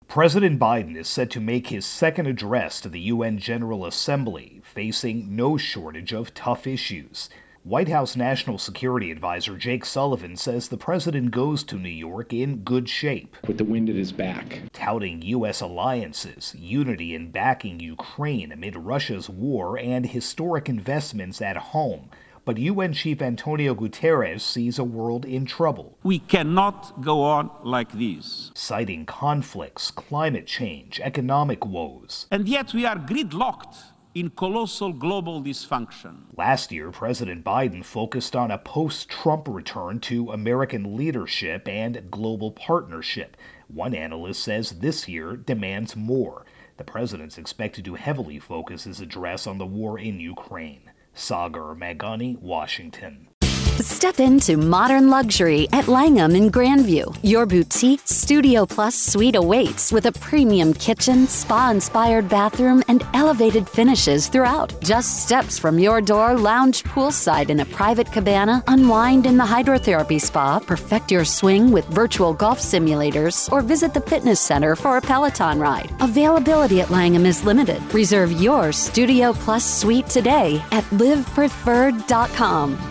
President Biden is set to make his second address to the UN General Assembly, facing no shortage of tough issues. White House National Security Advisor Jake Sullivan says the president goes to New York in good shape, with the wind at his back, touting U.S. alliances, unity in backing Ukraine amid Russia's war, and historic investments at home. But UN Chief Antonio Guterres sees a world in trouble. We cannot go on like this. Citing conflicts, climate change, economic woes. And yet we are gridlocked in colossal global dysfunction. Last year, President Biden focused on a post-Trump return to American leadership and global partnership. One analyst says this year demands more. The president's expected to heavily focus his address on the war in Ukraine. Sagar Meghani, Washington. Step into modern luxury at Langham in Grandview. Your boutique Studio Plus suite awaits with a premium kitchen, spa-inspired bathroom, and elevated finishes throughout. Just steps from your door, lounge poolside in a private cabana, unwind in the hydrotherapy spa, perfect your swing with virtual golf simulators, or visit the fitness center for a Peloton ride. Availability at Langham is limited. Reserve your Studio Plus suite today at livepreferred.com.